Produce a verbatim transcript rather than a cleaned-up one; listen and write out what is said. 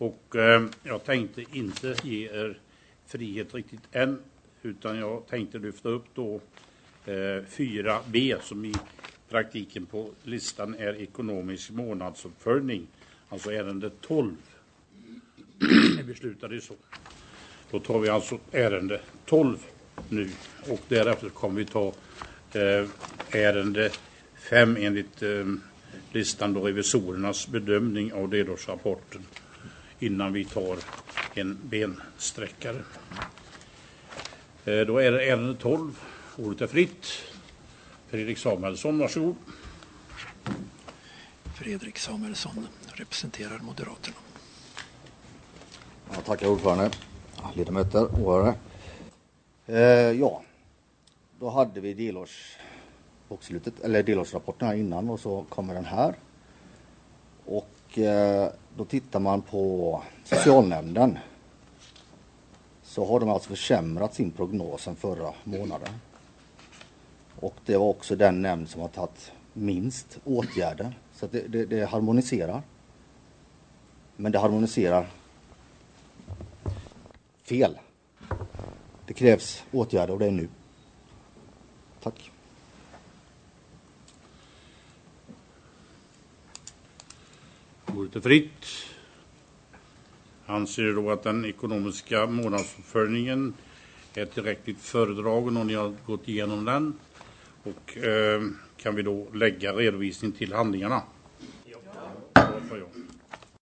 Och eh, jag tänkte inte ge er frihet riktigt än, utan jag tänkte lyfta upp då eh, fyra B som i praktiken på listan är ekonomisk månadsuppföljning. Alltså ärende tolv. Vi beslutade så. Då tar vi alltså ärende tolv nu och därefter kommer vi ta eh, ärende fem enligt eh, listan då revisorernas bedömning av delårsrapporten innan vi tar en bensträckare. Eh, då är det ärende tolv. Ordet är fritt. Fredrik Samuelsson, varsågod. Fredrik Samuelsson representerar Moderaterna. Ja, tackar ordförande, ledamöter, åhörare. Eh, ja, då hade vi delårsbokslutet, eller delårsrapporten här innan och så kommer den här. Och eh, då tittar man på socialnämnden. Så har de alltså försämrat sin prognos än förra månaden. Och det var också den nämnd som har tagit minst åtgärder. Så att det, det, det harmoniserar. Men det harmoniserar fel. Det krävs åtgärder och det är nu. Tack. Ordet är fritt. Anser du då att den ekonomiska månadsuppföljningen är tillräckligt föredragen och ni har gått igenom den? Och eh, kan vi då lägga redovisning till handlingarna? Ja. Ja.